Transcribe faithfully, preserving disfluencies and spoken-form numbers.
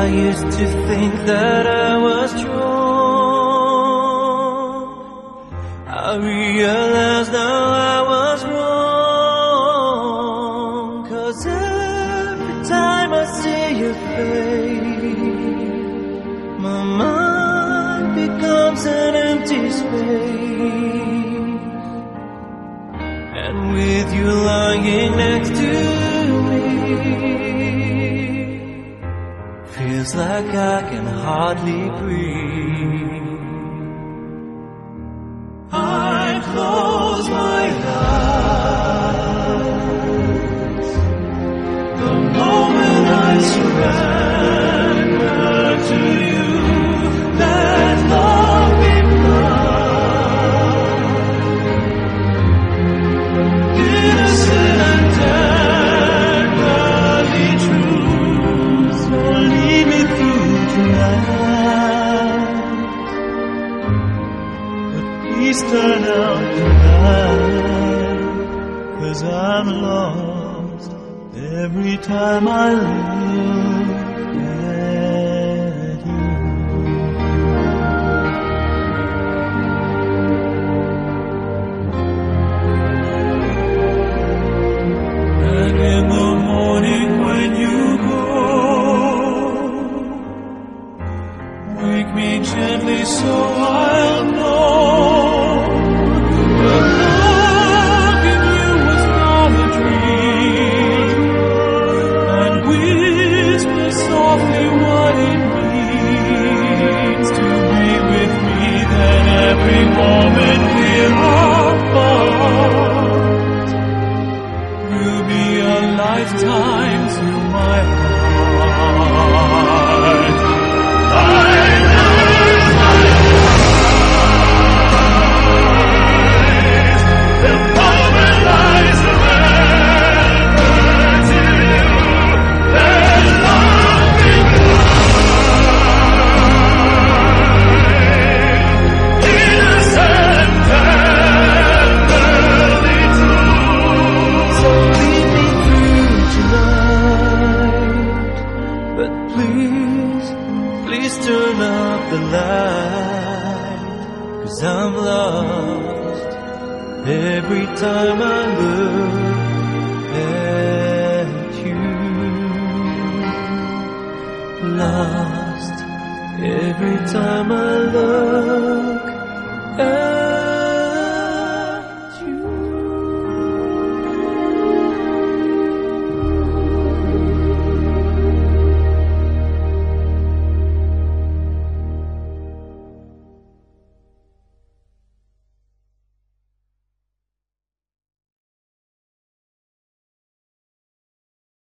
I used to think that I was strong. I realize now I was wrong. 'Cause every time I see your face, my mind becomes an empty space. And with you lying next to me, feels like I can hardly breathe. I close my eyes the moment I surrender to you. Let love be blind, innocent and tenderly true. So lead me through tonight, but please turn out the light, 'cause I'm lost every time I look at you. And in the morning when you go, wake me gently so I'll know that love in you was not a dream, and whisper softly what it means to be with me. Then every moment we're apart will be a lifetime to my heart. I lose my eyes the moment I surrender to you. Let love be blind, innocent tenderly true. So lead me through tonight, but please, please turn up the light, 'cause I'm lost every time I look at you. Lost every time I look at